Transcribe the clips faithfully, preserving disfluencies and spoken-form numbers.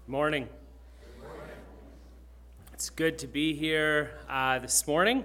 Morning. It's good to be here uh, this morning.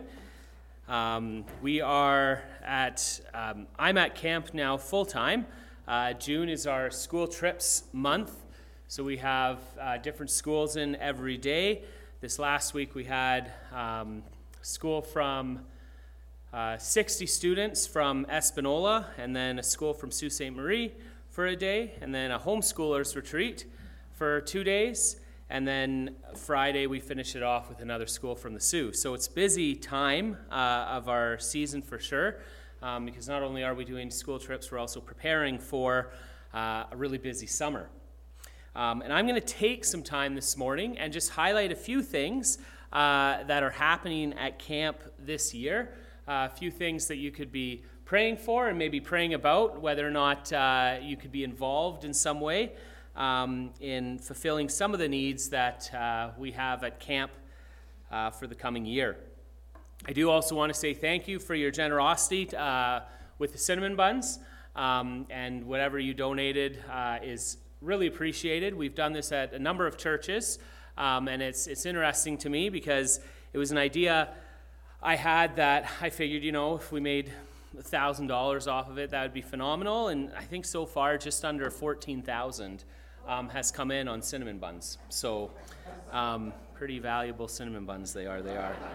Um, we are at, um, I'm at camp now full time. Uh, June is our school trips month, so we have uh, different schools in every day. This last week we had um, school from uh, sixty students from Espanola, and then a school from Sault Ste. Marie for a day, and then a homeschoolers retreat for two days, and then Friday we finish it off with another school from the Sioux. So it's busy time uh, of our season for sure, um, because not only are we doing school trips, we're also preparing for uh, a really busy summer. Um, and I'm going to take some time this morning and just highlight a few things uh, that are happening at camp this year, uh, a few things that you could be praying for and maybe praying about, whether or not uh, you could be involved in some way Um, in fulfilling some of the needs that uh, we have at camp uh, for the coming year. I do also want to say thank you for your generosity uh, with the cinnamon buns, um, and whatever you donated uh, is really appreciated. We've done this at a number of churches, um, and it's it's interesting to me because it was an idea I had that I figured, you know, if we made one thousand dollars off of it, that would be phenomenal, and I think so far just under fourteen thousand dollars Um, has come in on cinnamon buns. So um, pretty valuable cinnamon buns they are, they are.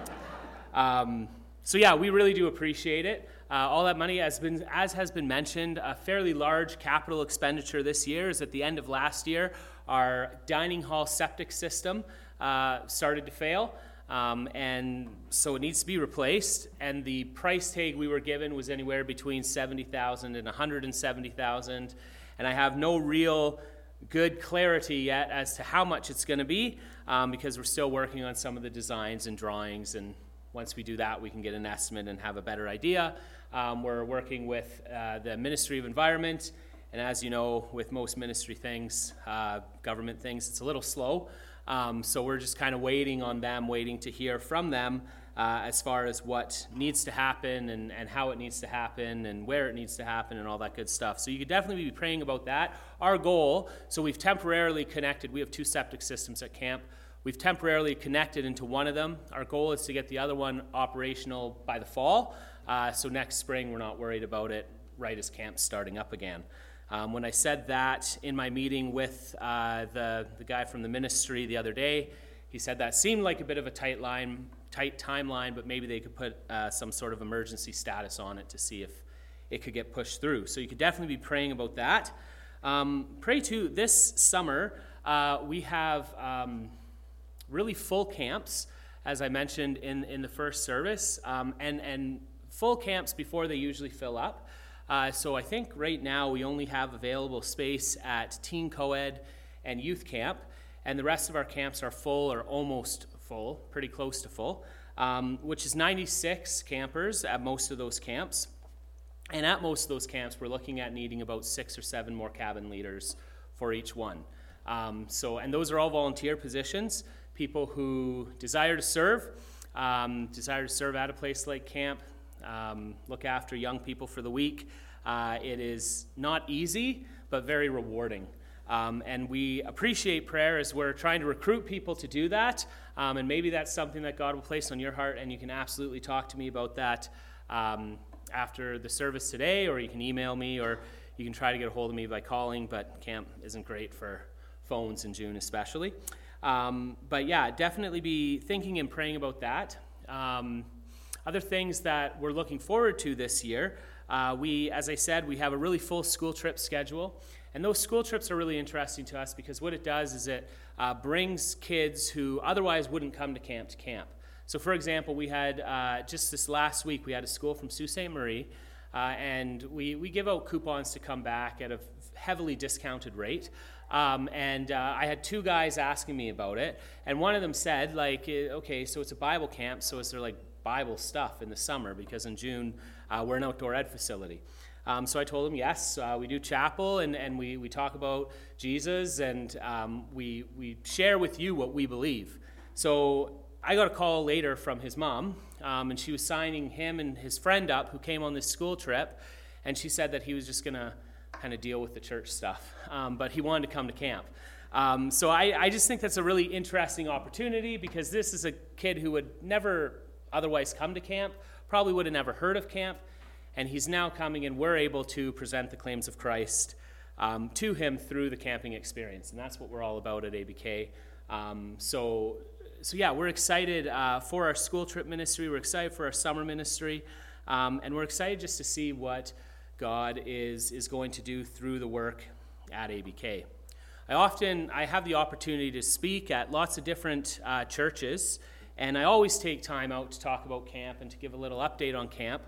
Um, so yeah, we really do appreciate it. Uh, all that money has been, as has been mentioned, a fairly large capital expenditure this year is at the end of last year, our dining hall septic system uh, started to fail. Um, and so it needs to be replaced, and the price tag we were given was anywhere between seventy thousand dollars and one hundred seventy thousand dollars, and I have no real good clarity yet as to how much it's going to be, um, because we're still working on some of the designs and drawings, and once we do that we can get an estimate and have a better idea. Um, we're working with uh, the Ministry of Environment, and as you know, with most ministry things, uh, government things, it's a little slow, um, so we're just kind of waiting on them, waiting to hear from them uh, as far as what needs to happen and, and how it needs to happen and where it needs to happen and all that good stuff. So you could definitely be praying about that. Our goal, so we've temporarily connected, we have two septic systems at camp. We've temporarily connected into one of them. Our goal is to get the other one operational by the fall. Uh, so next spring, we're not worried about it right as camp's starting up again. Um, when I said that in my meeting with uh, the, the guy from the ministry the other day, he said that seemed like a bit of a tight line, tight timeline, but maybe they could put uh, some sort of emergency status on it to see if it could get pushed through. So you could definitely be praying about that. Um, pray too, this summer uh, we have um, really full camps, as I mentioned in, in the first service, um, and, and full camps before they usually fill up. Uh, so I think right now we only have available space at Teen Co-ed and Youth Camp, and the rest of our camps are full or almost full, pretty close to full, um, which is ninety-six campers at most of those camps. And at most of those camps, we're looking at needing about six or seven more cabin leaders for each one. Um, so, and those are all volunteer positions, people who desire to serve, um, desire to serve at a place like camp, um, look after young people for the week. Uh, it is not easy, but very rewarding. Um, and we appreciate prayer as we're trying to recruit people to do that. Um, and maybe that's something that God will place on your heart, and you can absolutely talk to me about that um, after the service today, or you can email me, or you can try to get a hold of me by calling, but camp isn't great for phones in June especially. Um, but yeah, definitely be thinking and praying about that. Um, other things that we're looking forward to this year, uh, we, as I said, we have a really full school trip schedule. And those school trips are really interesting to us because what it does is it uh, brings kids who otherwise wouldn't come to camp to camp. So for example, we had, uh, just this last week, we had a school from Sault Ste. Marie, uh, and we, we give out coupons to come back at a heavily discounted rate. Um, and uh, I had two guys asking me about it, and one of them said, like, okay, so it's a Bible camp, so is there like Bible stuff in the summer? Because in June, uh, we're an outdoor ed facility. Um, so I told him, yes, uh, we do chapel, and, and we, we talk about Jesus, and um, we, we share with you what we believe. So I got a call later from his mom, um, and she was signing him and his friend up who came on this school trip, and she said that he was just going to kind of deal with the church stuff, um, but he wanted to come to camp. Um, so I, I just think that's a really interesting opportunity, because this is a kid who would never otherwise come to camp, probably would have never heard of camp, and he's now coming, and we're able to present the claims of Christ um, to him through the camping experience, and that's what we're all about at A B K. Um, so, so yeah, we're excited uh, for our school trip ministry. We're excited for our summer ministry, um, and we're excited just to see what God is is going to do through the work at A B K. I often I have the opportunity to speak at lots of different uh, churches, and I always take time out to talk about camp and to give a little update on camp.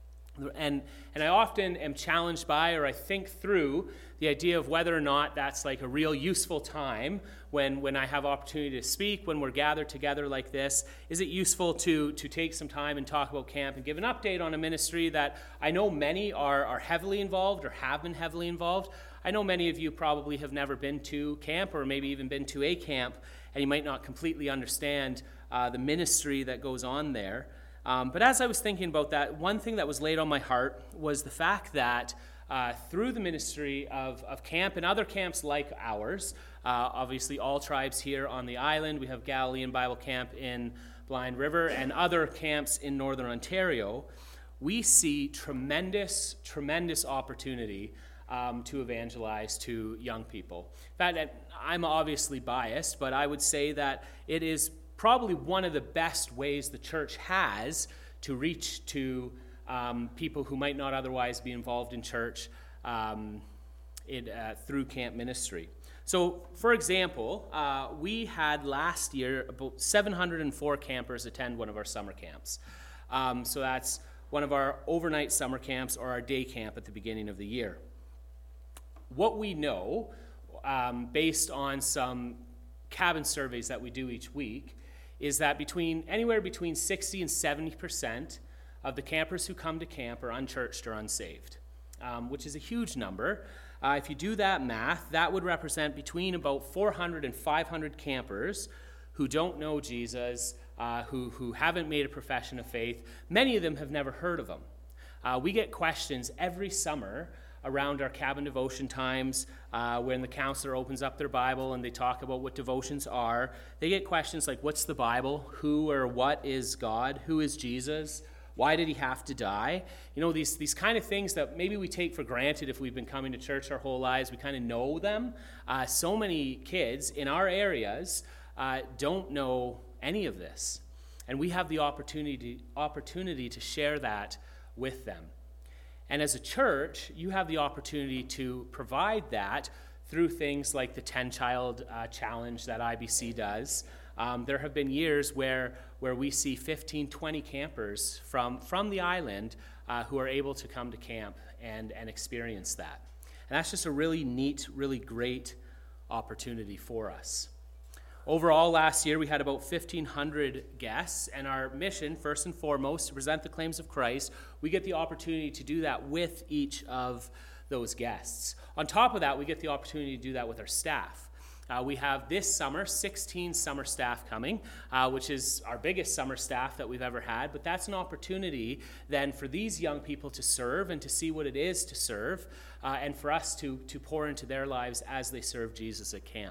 And and I often am challenged by, or I think through, the idea of whether or not that's like a real useful time when, when I have opportunity to speak, when we're gathered together like this. Is it useful to, to take some time and talk about camp and give an update on a ministry that I know many are, are heavily involved or have been heavily involved? I know many of you probably have never been to camp, or maybe even been to a camp, and you might not completely understand uh, the ministry that goes on there. Um, but as I was thinking about that, one thing that was laid on my heart was the fact that uh, through the ministry of, of camp and other camps like ours, uh, obviously all tribes here on the island, we have Galilean Bible Camp in Blind River and other camps in Northern Ontario, we see tremendous, tremendous opportunity um, to evangelize to young people. In fact, I'm obviously biased, but I would say that it is probably one of the best ways the church has to reach to um, people who might not otherwise be involved in church um, in, uh, through camp ministry. So, for example, uh, we had last year about seven hundred four campers attend one of our summer camps. Um, so that's one of our overnight summer camps or our day camp at the beginning of the year. What we know, um, based on some cabin surveys that we do each week, is that between anywhere between sixty and seventy percent of the campers who come to camp are unchurched or unsaved, um, which is a huge number. Uh, if you do that math, that would represent between about four hundred and five hundred campers who don't know Jesus, uh, who, who haven't made a profession of faith. Many of them have never heard of him. Uh, we get questions every summer around our cabin devotion times, uh, when the counselor opens up their Bible and they talk about what devotions are. They get questions like, what's the Bible? Who or what is God? Who is Jesus? Why did he have to die? You know, these, these kind of things that maybe we take for granted if we've been coming to church our whole lives. We kind of know them. Uh, so many kids in our areas uh, don't know any of this. And we have the opportunity, opportunity to share that with them. And as a church, you have the opportunity to provide that through things like the ten-child uh, challenge that I B C does. Um, there have been years where, where we see fifteen, twenty campers from, from the island uh, who are able to come to camp and, and experience that. And that's just a really neat, really great opportunity for us. Overall, last year, we had about fifteen hundred guests, and our mission, first and foremost, to present the claims of Christ. We get the opportunity to do that with each of those guests. On top of that, we get the opportunity to do that with our staff. Uh, we have this summer sixteen summer staff coming, uh, which is our biggest summer staff that we've ever had, but that's an opportunity then for these young people to serve and to see what it is to serve, uh, and for us to, to pour into their lives as they serve Jesus at camp.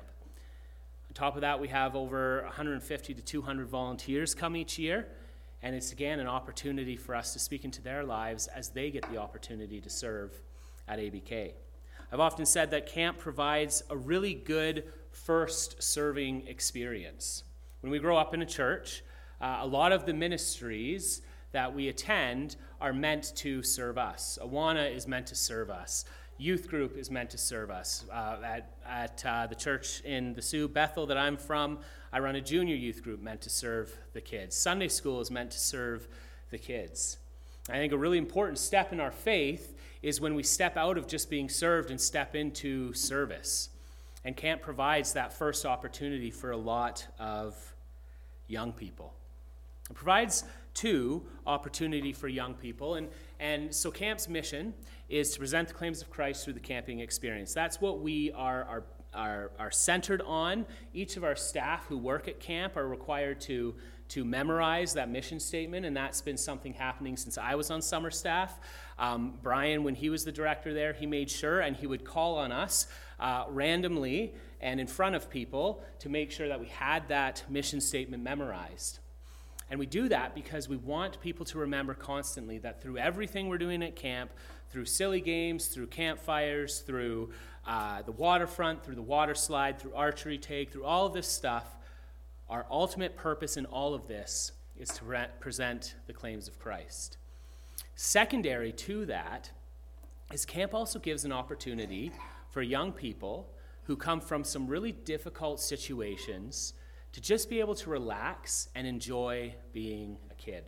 On top of that, we have over one hundred fifty to two hundred volunteers come each year, and it's again an opportunity for us to speak into their lives as they get the opportunity to serve at A B K. I've often said that camp provides a really good first serving experience. When we grow up in a church, uh, a lot of the ministries that we attend are meant to serve us. Awana is meant to serve us. Youth group is meant to serve us. Uh, at at uh, the church in the Sioux, Bethel, that I'm from, I run a junior youth group meant to serve the kids. Sunday school is meant to serve the kids. I think a really important step in our faith is when we step out of just being served and step into service. And camp provides that first opportunity for a lot of young people. It provides, too, opportunity for young people. And, and so camp's mission is to present the claims of Christ through the camping experience. That's what we are, are, are, are centered on. Each of our staff who work at camp are required to, to memorize that mission statement, and that's been something happening since I was on summer staff. Um, Brian, when he was the director there, he made sure, and he would call on us uh, randomly and in front of people to make sure that we had that mission statement memorized. And we do that because we want people to remember constantly that through everything we're doing at camp, through silly games, through campfires, through uh, the waterfront, through the water slide, through archery tag, through all of this stuff, our ultimate purpose in all of this is to re- present the claims of Christ. Secondary to that is camp also gives an opportunity for young people who come from some really difficult situations to just be able to relax and enjoy being a kid.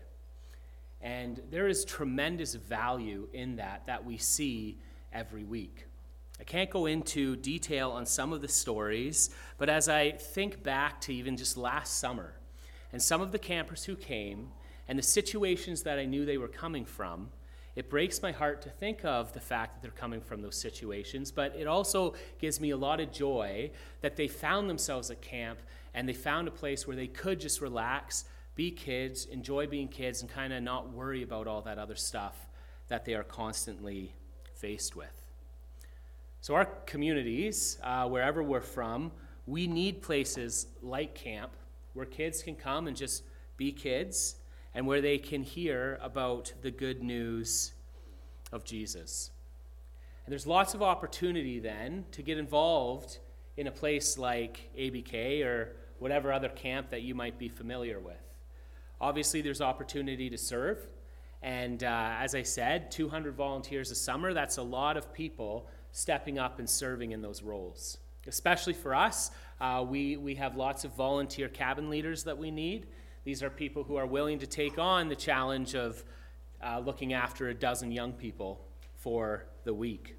And there is tremendous value in that that we see every week. I can't go into detail on some of the stories, but as I think back to even just last summer and some of the campers who came and the situations that I knew they were coming from, it breaks my heart to think of the fact that they're coming from those situations, but it also gives me a lot of joy that they found themselves at camp and they found a place where they could just relax, be kids, enjoy being kids, and kind of not worry about all that other stuff that they are constantly faced with. So our communities, uh, wherever we're from, we need places like camp where kids can come and just be kids and where they can hear about the good news of Jesus. And there's lots of opportunity then to get involved in a place like A B K or whatever other camp that you might be familiar with. Obviously, there's opportunity to serve. And uh, as I said, two hundred volunteers a summer, that's a lot of people stepping up and serving in those roles. Especially for us, uh, we, we have lots of volunteer cabin leaders that we need. These are people who are willing to take on the challenge of uh, looking after a dozen young people for the week.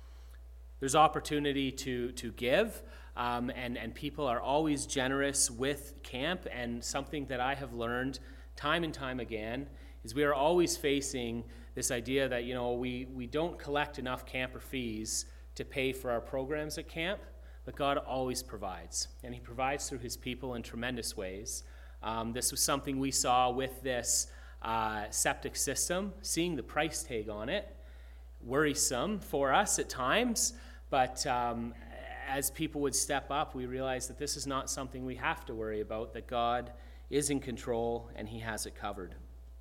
There's opportunity to, to give, um, and, and people are always generous with camp, and something that I have learned time and time again is we are always facing this idea that, you know, we, we don't collect enough camper fees to pay for our programs at camp, but God always provides, and he provides through his people in tremendous ways. Um, this was something we saw with this uh, septic system, seeing the price tag on it, worrisome for us at times, but um, as people would step up, we realized that this is not something we have to worry about, that God is in control and he has it covered.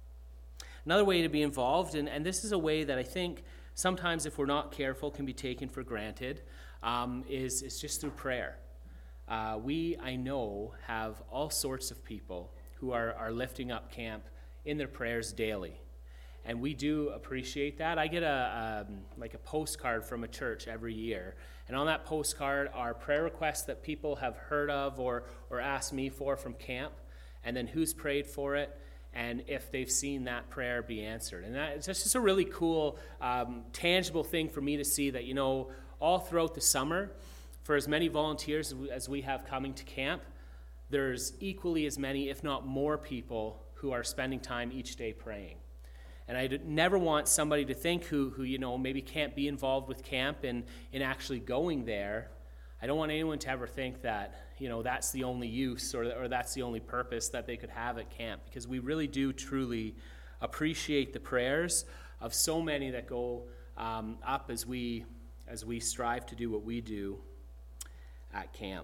Another way to be involved, and, and this is a way that I think sometimes if we're not careful can be taken for granted, um, is, is just through prayer. Uh, we, I know, have all sorts of people who are, are lifting up camp in their prayers daily. And we do appreciate that. I get a um, like a postcard from a church every year. And on that postcard are prayer requests that people have heard of or, or asked me for from camp, and then who's prayed for it, and if they've seen that prayer be answered. And that, it's just a really cool, um, tangible thing for me to see that, you know, all throughout the summer, for as many volunteers as we have coming to camp, there's equally as many, if not more people who are spending time each day praying. And I never want somebody to think who, who you know, maybe can't be involved with camp and in actually going there. I don't want anyone to ever think that, you know, that's the only use or, or that's the only purpose that they could have at camp, because we really do truly appreciate the prayers of so many that go um, up as we as we strive to do what we do at camp.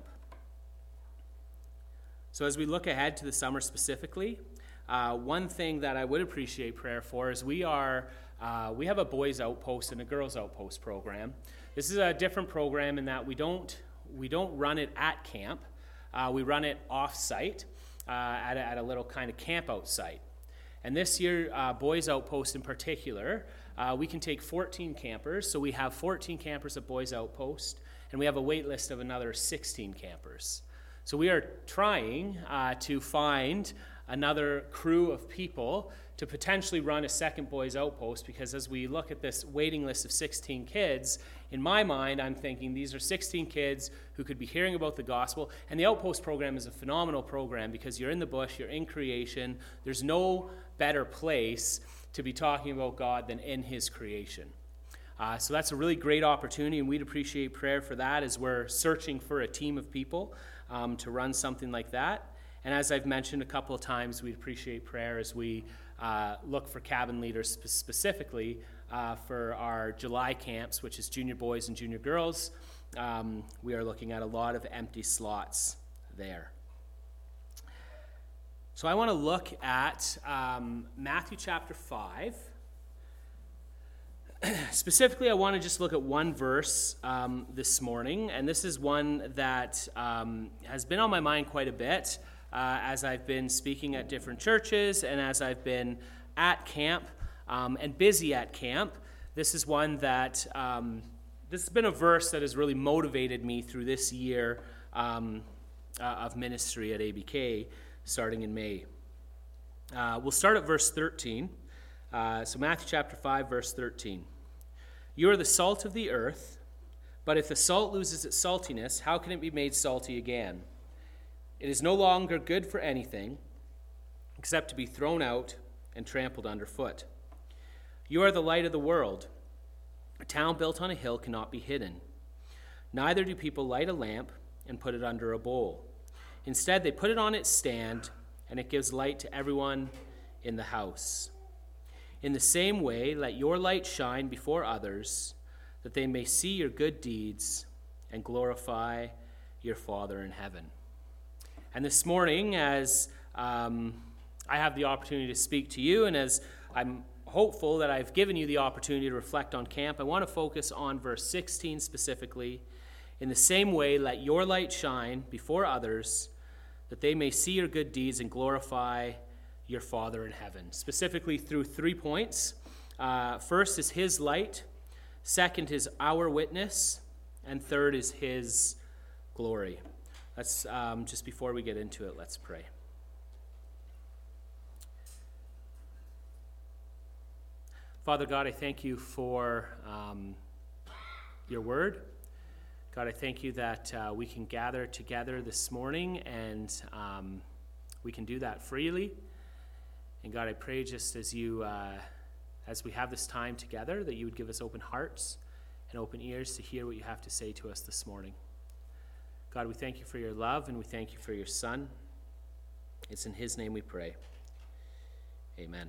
So as we look ahead to the summer specifically, uh, one thing that I would appreciate prayer for is we are uh, we have a boys outpost and a girls outpost program. This is a different program in that we don't we don't run it at camp. Uh, we run it off-site uh, at, a, at a little kind of camp out site. And this year, uh, Boys Outpost in particular, uh, we can take fourteen campers. So we have fourteen campers at Boys Outpost, and we have a wait list of another sixteen campers. So we are trying uh, to find another crew of people to potentially run a second Boys Outpost, because as we look at this waiting list of sixteen kids, in my mind, I'm thinking these are sixteen kids who could be hearing about the gospel. And the Outpost program is a phenomenal program because you're in the bush, you're in creation. There's no better place to be talking about God than in his creation. Uh, so that's a really great opportunity, and we'd appreciate prayer for that as we're searching for a team of people um, to run something like that. And as I've mentioned a couple of times, we'd appreciate prayer as we uh, look for cabin leaders spe- specifically uh, for our July camps, which is junior boys and junior girls. Um, we are looking at a lot of empty slots there. So I want to look at um, Matthew chapter five. Specifically, I want to just look at one verse um, this morning, and this is one that um, has been on my mind quite a bit uh, as I've been speaking at different churches and as I've been at camp um, and busy at camp. This is one that, um, this has been a verse that has really motivated me through this year um, uh, of ministry at A B K, starting in May. Uh, we'll start at verse thirteen. Uh, so Matthew chapter five, verse thirteen. You are the salt of the earth, but if the salt loses its saltiness, how can it be made salty again? It is no longer good for anything except to be thrown out and trampled underfoot. You are the light of the world. A town built on a hill cannot be hidden. Neither do people light a lamp and put it under a bowl. Instead, they put it on its stand, and it gives light to everyone in the house. In the same way, let your light shine before others, that they may see your good deeds and glorify your Father in heaven. And this morning, as um, I have the opportunity to speak to you, and as I'm hopeful that I've given you the opportunity to reflect on camp, I want to focus on verse sixteen specifically. In the same way, let your light shine before others, that they may see your good deeds and glorify your Father in heaven. Specifically through three points. Uh, first is his light. Second is our witness. And third is his glory. Let's, um, just before we get into it, let's pray. Father God, I thank you for um, your word. God, I thank you that uh, we can gather together this morning, and um, we can do that freely. And God, I pray just as you, uh, as we have this time together, that you would give us open hearts and open ears to hear what you have to say to us this morning. God, we thank you for your love, and we thank you for your Son. It's in his name we pray. Amen.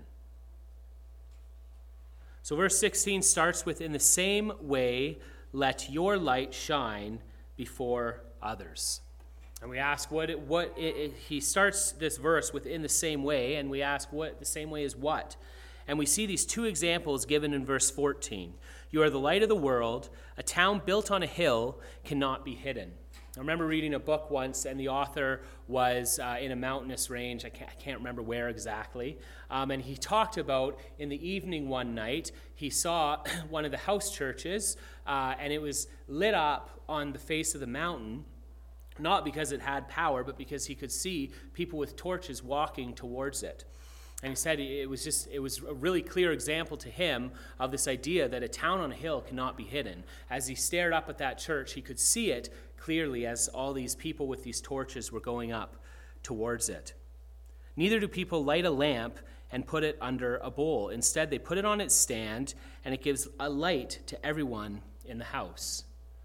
So verse sixteen starts with, in the same way, let your light shine before others. And we ask what it, what it, it, he starts this verse with in the same way, and we ask what the same way is what. And we see these two examples given in verse fourteen. You are the light of the world. A town built on a hill cannot be hidden. I remember reading a book once, and the author was uh, in a mountainous range. I can't, I can't remember where exactly. Um, and he talked about in the evening one night, he saw one of the house churches, uh, and it was lit up on the face of the mountain, not because it had power, but because he could see people with torches walking towards it. And he said it was just, it was a really clear example to him of this idea that a town on a hill cannot be hidden. As he stared up at that church, he could see it clearly as all these people with these torches were going up towards it. Neither do people light a lamp and put it under a bowl. Instead, they put it on its stand, and it gives a light to everyone in the house.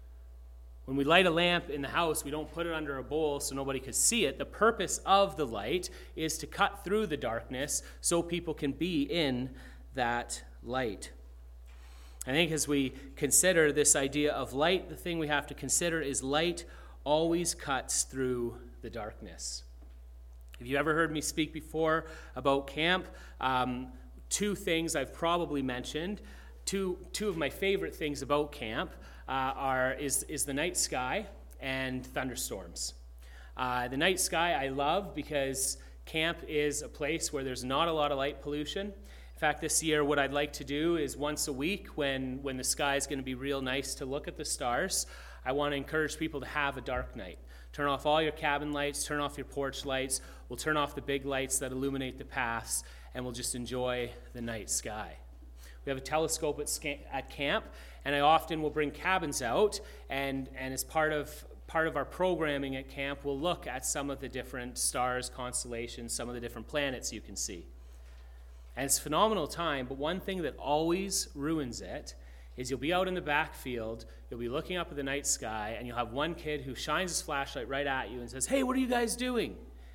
When we light a lamp in the house, we don't put it under a bowl so nobody could see it. The purpose of the light is to cut through the darkness so people can be in that light. I think as we consider this idea of light, the thing we have to consider is light always cuts through the darkness. Have you ever heard me speak before about camp? Um, two things I've probably mentioned. Two, two of my favorite things about camp uh, are is, is the night sky and thunderstorms. Uh, the night sky I love because camp is a place where there's not a lot of light pollution. In fact, this year what I'd like to do is once a week when, when the sky is going to be real nice to look at the stars, I want to encourage people to have a dark night. Turn off all your cabin lights, turn off your porch lights. We'll turn off the big lights that illuminate the paths, and we'll just enjoy the night sky. We have a telescope at, sca- at camp, and I often will bring cabins out, and, and as part of part of our programming at camp, we'll look at some of the different stars, constellations, some of the different planets you can see. And it's a phenomenal time, but one thing that always ruins it is you'll be out in the backfield, you'll be looking up at the night sky, and you'll have one kid who shines his flashlight right at you and says, "Hey, what are you guys doing?"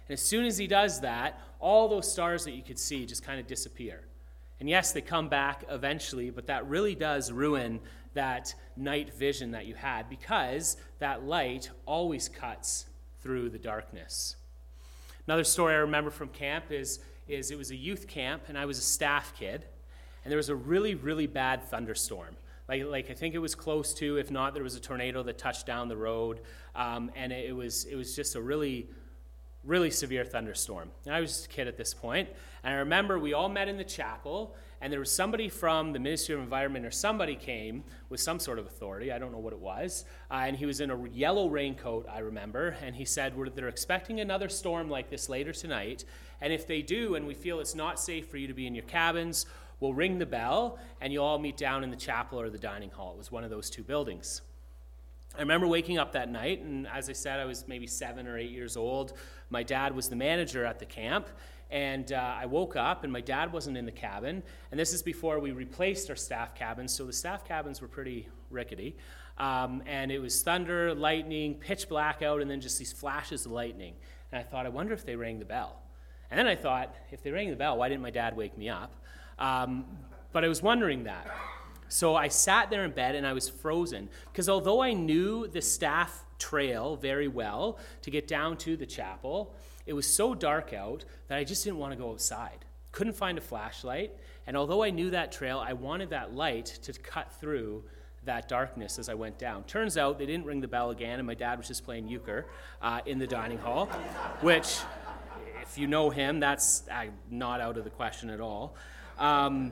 And as soon as he does that, all those stars that you could see just kind of disappear. And yes, they come back eventually, but that really does ruin that night vision that you had, because that light always cuts through the darkness. Another story I remember from camp is, is it was a youth camp, and I was a staff kid, and there was a really, really bad thunderstorm. Like, like I think it was close to, if not, there was a tornado that touched down the road, um, and it was it was just a really, really severe thunderstorm. And I was just a kid at this point, and I remember we all met in the chapel, and there was somebody from the Ministry of Environment, or somebody came with some sort of authority, I don't know what it was, uh, and he was in a yellow raincoat, I remember, and he said, We're, they're expecting another storm like this later tonight, and if they do, and we feel it's not safe for you to be in your cabins, we'll ring the bell, and you'll all meet down in the chapel or the dining hall. It was one of those two buildings. I remember waking up that night, and as I said, I was maybe seven or eight years old. My dad was the manager at the camp, and uh, I woke up, and my dad wasn't in the cabin, and this is before we replaced our staff cabins, so the staff cabins were pretty rickety, um, and it was thunder, lightning, pitch black out, and then just these flashes of lightning, and I thought, I wonder if they rang the bell. And then I thought, if they rang the bell, why didn't my dad wake me up? Um, but I was wondering that. So I sat there in bed and I was frozen, because although I knew the staff trail very well to get down to the chapel, it was so dark out that I just didn't want to go outside. Couldn't find a flashlight, and although I knew that trail, I wanted that light to cut through that darkness as I went down. Turns out they didn't ring the bell again, and my dad was just playing euchre uh, in the dining hall, which, if you know him, that's uh, not out of the question at all. Um,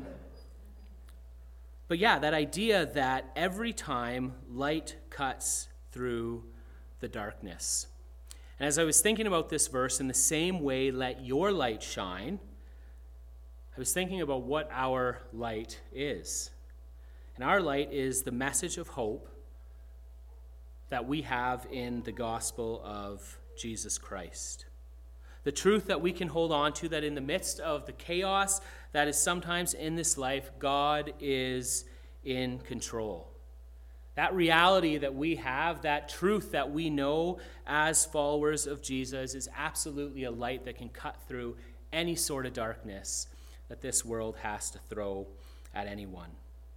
but yeah, that idea that every time light cuts through the darkness. And as I was thinking about this verse, in the same way, let your light shine, I was thinking about what our light is. And our light is the message of hope that we have in the gospel of Jesus Christ. The truth that we can hold on to, that in the midst of the chaos that is sometimes in this life, God is in control. That reality that we have, that truth that we know as followers of Jesus, is absolutely a light that can cut through any sort of darkness that this world has to throw at anyone.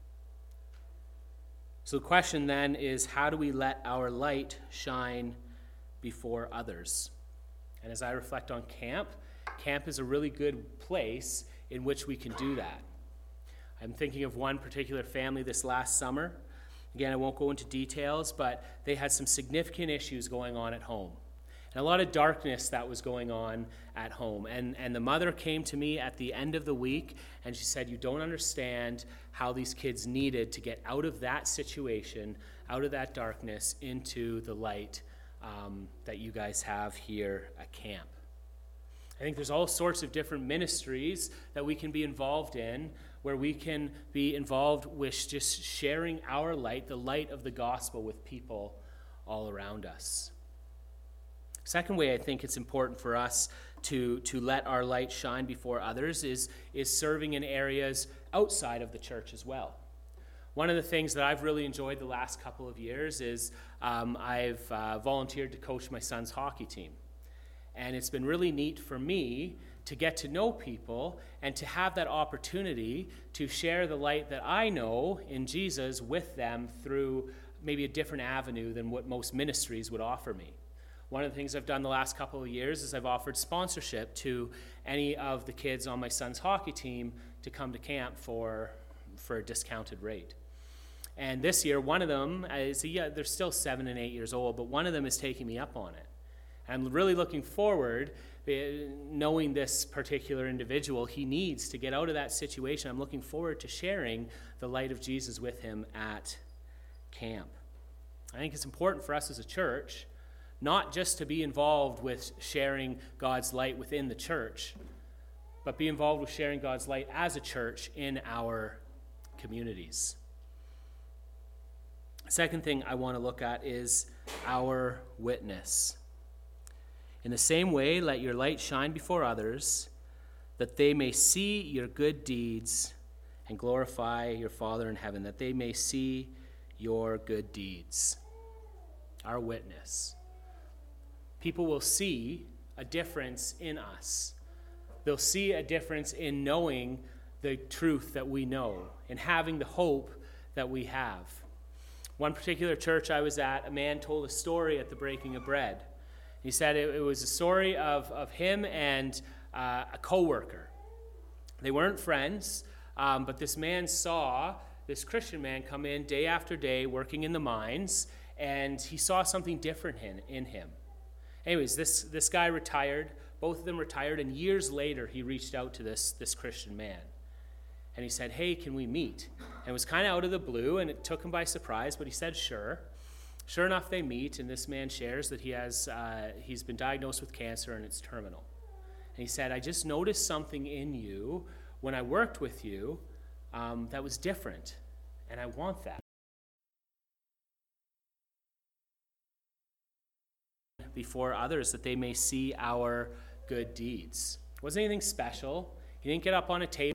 So the question then is, how do we let our light shine before others? And as I reflect on camp, camp is a really good place in which we can do that. I'm thinking of one particular family this last summer. Again, I won't go into details, but they had some significant issues going on at home. And a lot of darkness that was going on at home. And, and the mother came to me at the end of the week, and she said, you don't understand how these kids needed to get out of that situation, out of that darkness, into the light Um, that you guys have here at camp. I think there's all sorts of different ministries that we can be involved in, where we can be involved with just sharing our light, the light of the gospel, with people all around us. Second way I think it's important for us to, to let our light shine before others is, is serving in areas outside of the church as well. One of the things that I've really enjoyed the last couple of years is um, I've uh, volunteered to coach my son's hockey team. And it's been really neat for me to get to know people and to have that opportunity to share the light that I know in Jesus with them through maybe a different avenue than what most ministries would offer me. One of the things I've done the last couple of years is I've offered sponsorship to any of the kids on my son's hockey team to come to camp for, for a discounted rate. And this year, one of them, is, yeah, they're still seven and eight years old, but one of them is taking me up on it. I'm really looking forward, knowing this particular individual, he needs to get out of that situation. I'm looking forward to sharing the light of Jesus with him at camp. I think it's important for us as a church, not just to be involved with sharing God's light within the church, but be involved with sharing God's light as a church in our communities. Second thing I want to look at is our witness. In the same way, let your light shine before others, that they may see your good deeds and glorify your Father in heaven, that they may see your good deeds. Our witness. People will see a difference in us. They'll see a difference in knowing the truth that we know and having the hope that we have. One particular church I was at, a man told a story at the breaking of bread. He said it, it was a story of, of him and uh, a coworker. They weren't friends, um, but this man saw this Christian man come in day after day working in the mines, and he saw something different in, in him. Anyways, this, this guy retired. Both of them retired, and years later he reached out to this, this Christian man. And he said, hey, can we meet? And it was kind of out of the blue, and it took him by surprise, but he said, sure. Sure enough, they meet, and this man shares that he has, uh, he's been diagnosed with cancer, and it's terminal. And he said, I just noticed something in you when I worked with you um, that was different, and I want that. Before others, that they may see our good deeds. It wasn't anything special. He didn't get up on a table.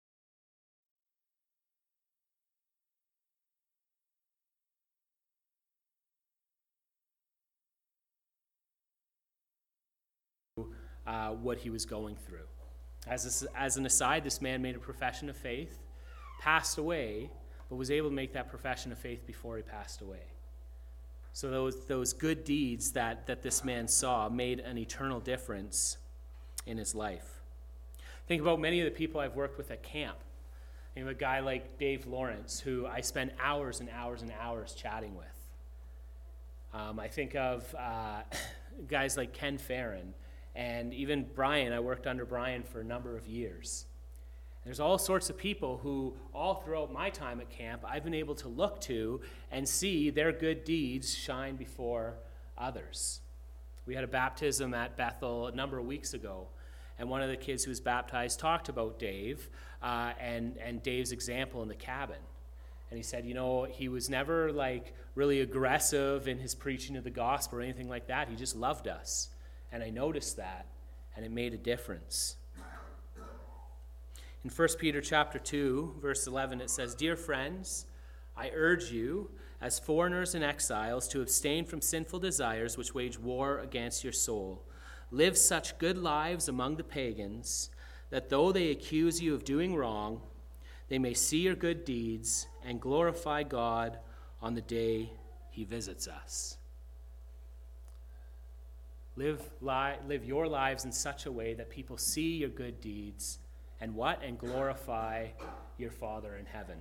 Uh, what he was going through. As, a, as an aside, this man made a profession of faith, passed away, but was able to make that profession of faith before he passed away. So those, those good deeds that, that this man saw made an eternal difference in his life. Think about many of the people I've worked with at camp. Think of a guy like Dave Lawrence, who I spend hours and hours and hours chatting with. Um, I think of uh, guys like Ken Farron, and even Brian. I worked under Brian for a number of years. There's all sorts of people who, all throughout my time at camp, I've been able to look to and see their good deeds shine before others. We had a baptism at Bethel a number of weeks ago, and one of the kids who was baptized talked about Dave uh, and, and Dave's example in the cabin. And he said, you know, he was never like really aggressive in his preaching of the gospel or anything like that. He just loved us. And I noticed that, and it made a difference. In First Peter chapter two, verse eleven, it says, Dear friends, I urge you, as foreigners and exiles, to abstain from sinful desires which wage war against your soul. Live such good lives among the pagans, that though they accuse you of doing wrong, they may see your good deeds and glorify God on the day he visits us. Live, li- live your lives in such a way that people see your good deeds and what? And glorify your Father in heaven.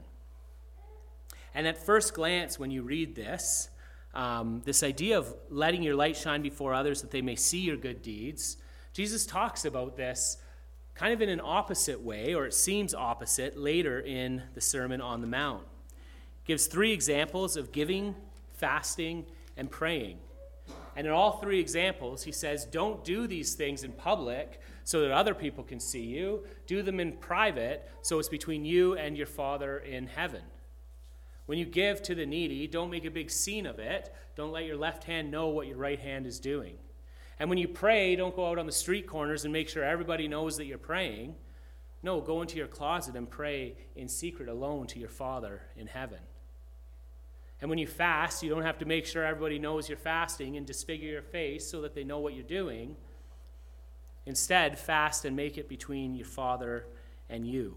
And at first glance, when you read this, um, this idea of letting your light shine before others that they may see your good deeds, Jesus talks about this kind of in an opposite way, or it seems opposite, later in the Sermon on the Mount. He gives three examples of giving, fasting, and praying. And in all three examples, he says, don't do these things in public so that other people can see you. Do them in private so it's between you and your Father in heaven. When you give to the needy, don't make a big scene of it. Don't let your left hand know what your right hand is doing. And when you pray, don't go out on the street corners and make sure everybody knows that you're praying. No, go into your closet and pray in secret alone to your Father in heaven. And when you fast, you don't have to make sure everybody knows you're fasting and disfigure your face so that they know what you're doing. Instead, fast and make it between your Father and you.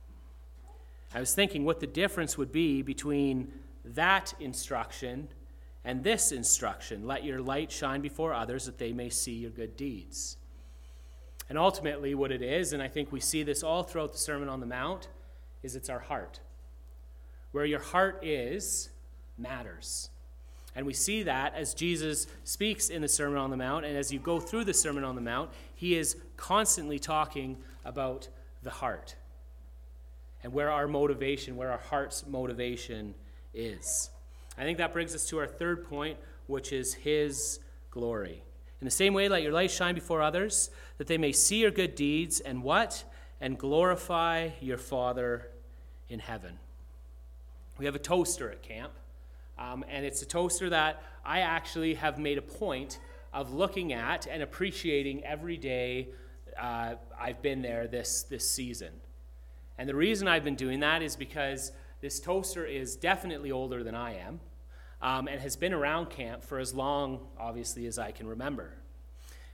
I was thinking what the difference would be between that instruction and this instruction. Let your light shine before others that they may see your good deeds. And ultimately what it is, and I think we see this all throughout the Sermon on the Mount, is it's our heart. Where your heart is matters. And we see that as Jesus speaks in the Sermon on the Mount, and as you go through the Sermon on the Mount, he is constantly talking about the heart and where our motivation, where our heart's motivation is. I think that brings us to our third point, which is his glory. In the same way, let your light shine before others, that they may see your good deeds and what? And glorify your Father in heaven. We have a toaster at camp. Um, and it's a toaster that I actually have made a point of looking at and appreciating every day uh, I've been there this, this season. And the reason I've been doing that is because this toaster is definitely older than I am um, and has been around camp for as long, obviously, as I can remember.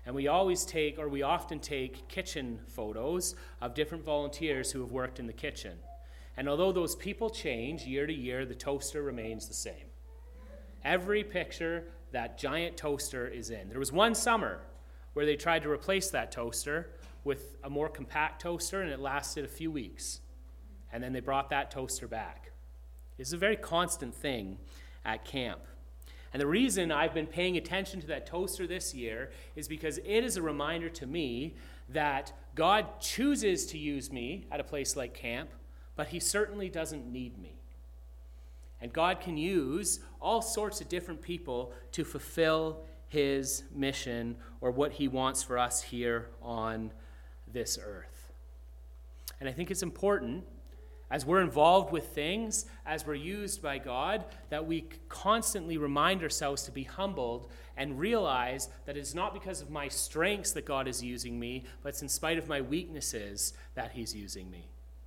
And we always take, or we often take, kitchen photos of different volunteers who have worked in the kitchen. And although those people change year to year, the toaster remains the same. Every picture that giant toaster is in. There was one summer where they tried to replace that toaster with a more compact toaster, and it lasted a few weeks. And then they brought that toaster back. It's a very constant thing at camp. And the reason I've been paying attention to that toaster this year is because it is a reminder to me that God chooses to use me at a place like camp, but he certainly doesn't need me. And God can use all sorts of different people to fulfill his mission or what he wants for us here on this earth. And I think it's important, as we're involved with things, as we're used by God, that we constantly remind ourselves to be humbled and realize that it's not because of my strengths that God is using me, but it's in spite of my weaknesses that he's using me.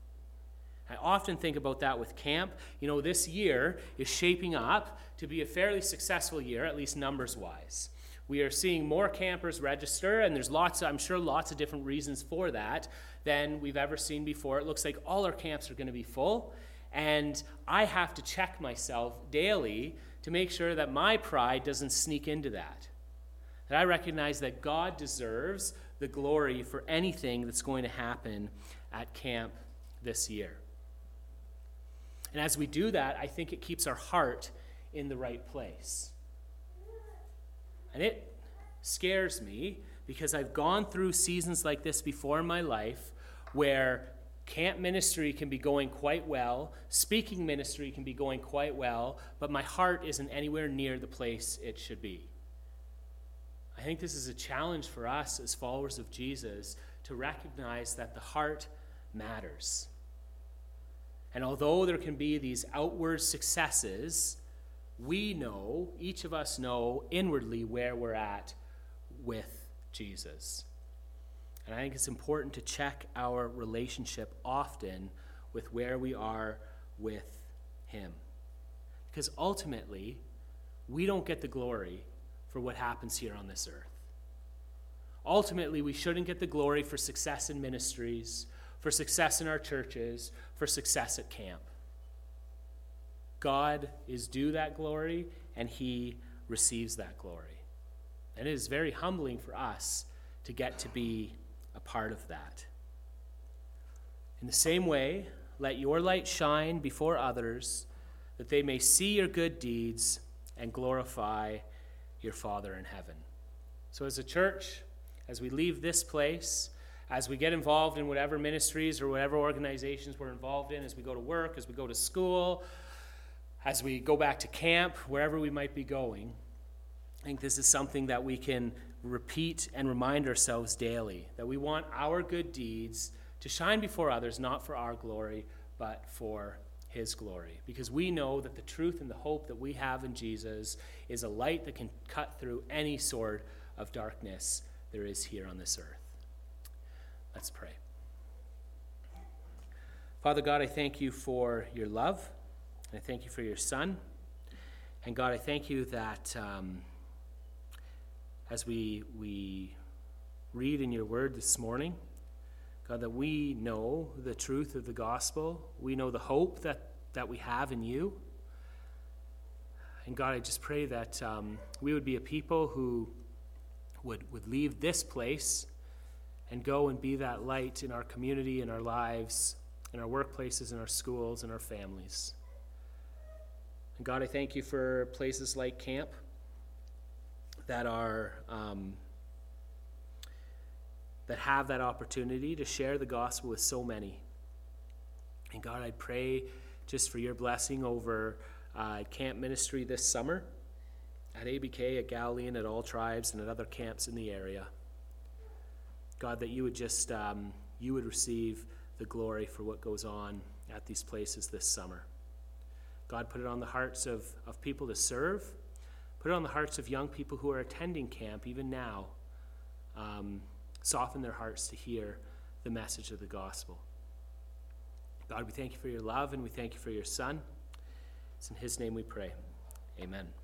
I often think about that with camp. You know, this year is shaping up to be a fairly successful year, at least numbers-wise. We are seeing more campers register, and there's lots, I'm sure, lots of different reasons for that than we've ever seen before. It looks like all our camps are going to be full, and I have to check myself daily to make sure that my pride doesn't sneak into that. That I recognize that God deserves the glory for anything that's going to happen at camp this year. And as we do that, I think it keeps our heart in the right place. And it scares me because I've gone through seasons like this before in my life where camp ministry can be going quite well, speaking ministry can be going quite well, but my heart isn't anywhere near the place it should be. I think this is a challenge for us as followers of Jesus to recognize that the heart matters. And although there can be these outward successes, we know, each of us know inwardly where we're at with Jesus. And I think it's important to check our relationship often with where we are with him. Because ultimately, we don't get the glory for what happens here on this earth. Ultimately, we shouldn't get the glory for success in ministries, for success in our churches, for success at camp. God is due that glory, and he receives that glory. And it is very humbling for us to get to be a part of that. In the same way, let your light shine before others, that they may see your good deeds and glorify your Father in heaven. So as a church, as we leave this place, as we get involved in whatever ministries or whatever organizations we're involved in, as we go to work, as we go to school, as we go back to camp, wherever we might be going, I think this is something that we can repeat and remind ourselves daily, that we want our good deeds to shine before others, not for our glory, but for his glory. Because we know that the truth and the hope that we have in Jesus is a light that can cut through any sort of darkness there is here on this earth. Let's pray. Father God, I thank you for your love. I thank you for your Son. And God, I thank you that um, as we we read in your word this morning, God, that we know the truth of the gospel. We know the hope that, that we have in you. And God, I just pray that um, we would be a people who would, would leave this place and go and be that light in our community, in our lives, in our workplaces, in our schools, in our families. And God, I thank you for places like camp that are um, that have that opportunity to share the gospel with so many. And God, I pray just for your blessing over uh, camp ministry this summer at A B K, at Galilean, at All Tribes, and at other camps in the area. God, that you would just, um, you would receive the glory for what goes on at these places this summer. God, put it on the hearts of, of people to serve. Put it on the hearts of young people who are attending camp, even now. Um, soften their hearts to hear the message of the gospel. God, we thank you for your love, and we thank you for your Son. It's in his name we pray. Amen.